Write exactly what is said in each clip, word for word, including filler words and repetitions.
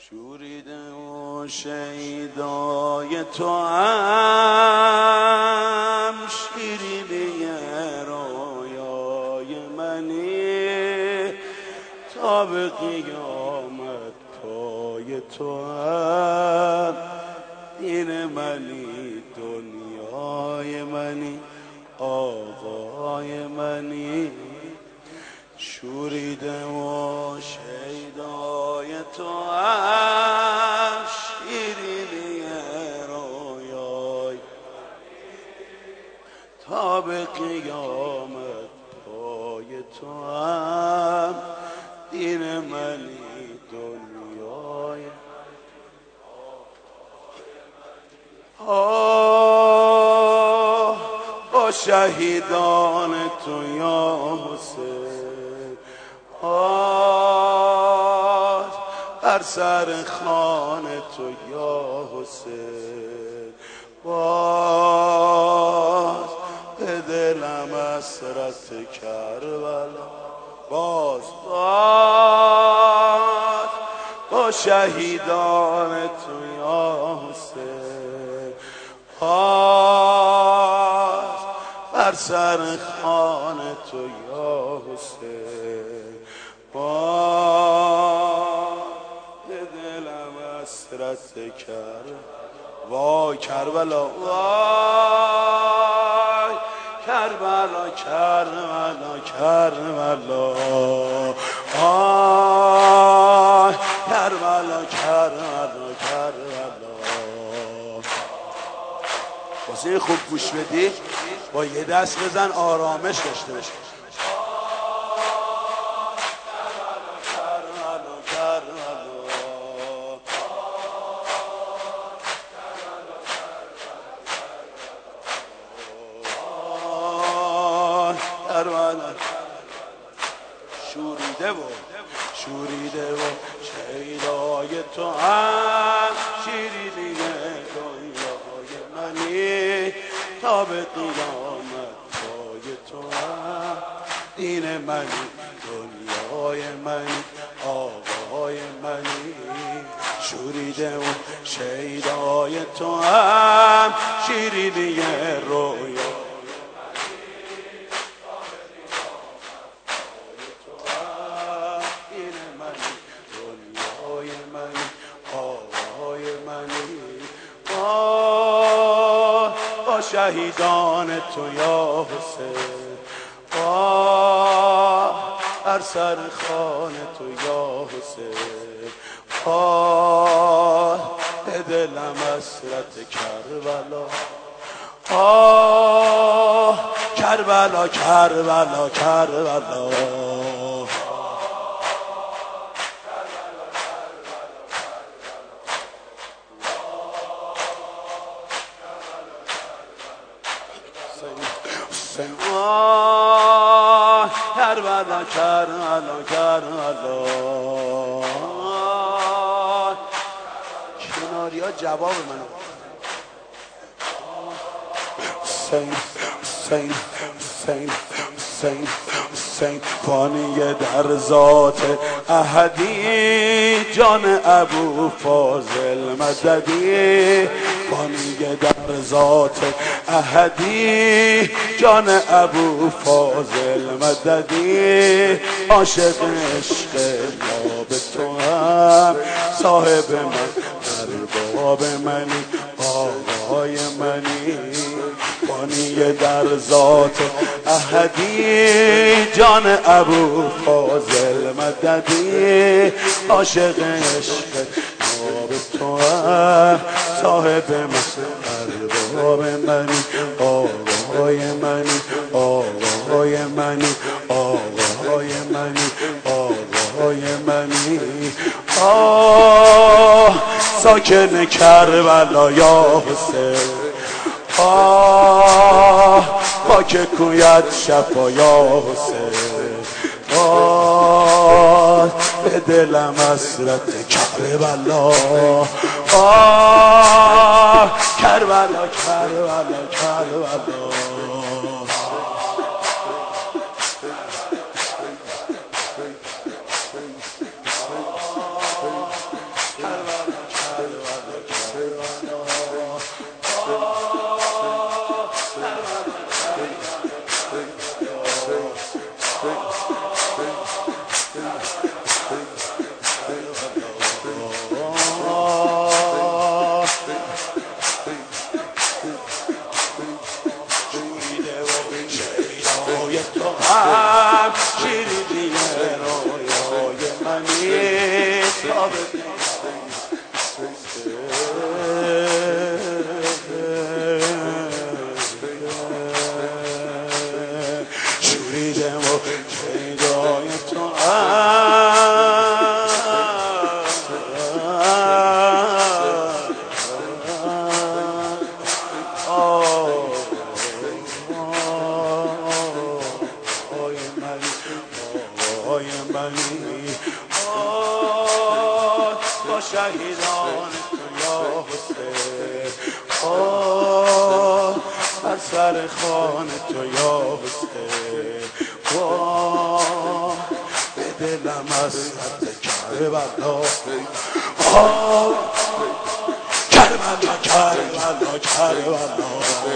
شوریده و شیدای تو هم شیرینی رویای منی، تا به قیامت پای تو هم دین منی، دنیای منی، آقای منی. شوریده و شیدای تو هم شیرینی رویای، تا به قیامت پای تو هم دین منی، دنیای. آه با شهیدان تو یا حسین، آه بر سر خوان تو یا حسین، باز به دلم حسرت کربلا، باز باز با شهیدان تو یا حسین، باز بر سر خوان تو یا حسین، باز به دلم حسرت کرد. وای کربلا، وای کربلا، کربلا، کربلا، آی کربلا، کربلا، کربلا. واسه خوب گوش بدی، با یه دست بزن آرامش داشته باش. شوریده و شوریده و شیدای تو هم شیرینی دنیای منی، تا به قیامت پای تو هم دین منی، دنیای منی، آقای منی. شوریده و شیدای تو هم شیرینی رویا، شهیدان تو یا حسین، آه بر سر خوان تو یا حسین، آه به دلم حسرت کربلا، آه کربلا، کربلا، کربلا. آه کربلا، کربلا، کربلا. کناری ها جواب منو. حسین، حسین، حسین، حسین، حسین، فانی در ذات احدی، جان ابو فاضل مددی، فانی در ذات احدی، جان ابو فاضل مددی. عاشق عشق ناب تو هم صاحب من، ارباب منی، آقای منی. فانی در ذات احدی، جان ابو فاضل مددی. عاشق عشق ناب تو هم صاحب من، ارباب منی، آقای منی، آقای منی، آقای منی، آقای منی. آه ساکن کربلا یا حسین، آه پاک کویت شفا یا حسین، آه به دلم حسرت کربلا، آه کربلا، کربلا، کربلا. شوریدم و شیدای تو آقای منی با شهیدان تو یا حسین بر سر خوان تو یا حسین به دلم از سر کربلا کربلا کربلا کربلا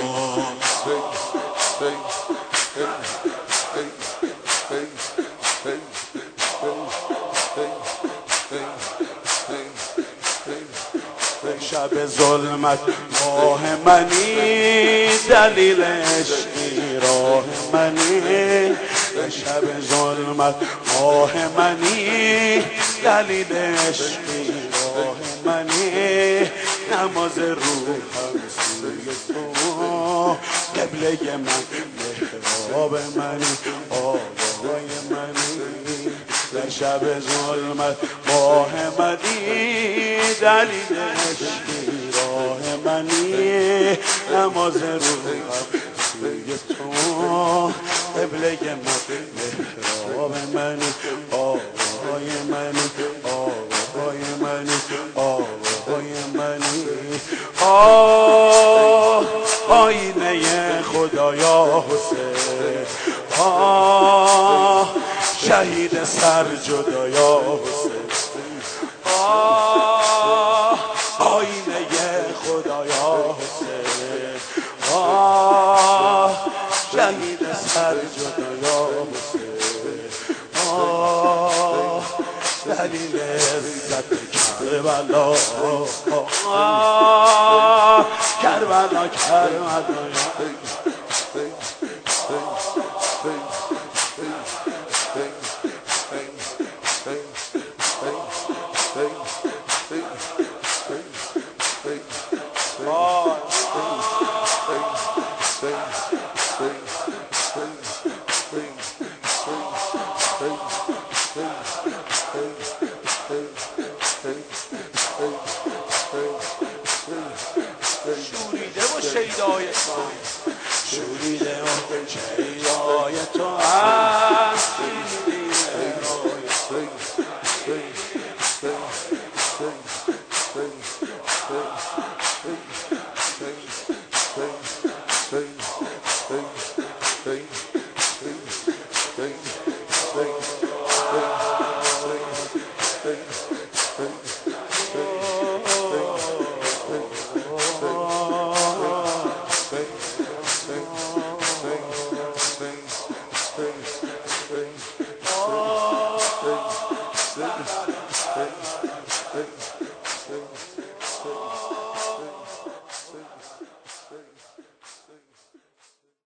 شب ظلمت ماه منی دلیل عشقی راه منی شب ظلمت ماه منی دلیل عشقی راه منی نماز روحم سوی تو قبله من محراب منی آقای منی در شب ظلمت ماه منی دلیل عشقی راه منی نماز روحم سوی تو قبله من محراب منی آقای منی آقای منی آقای منی آه آینه خدایا حسین آه شهید سر جدایا حسین آه آینه خدایا حسین آه شهید سر جدایا حسین آه دلیل عزت کربلا آه کربلا کربلا شوریده و شیدای تو شوریده و شیدای تو هست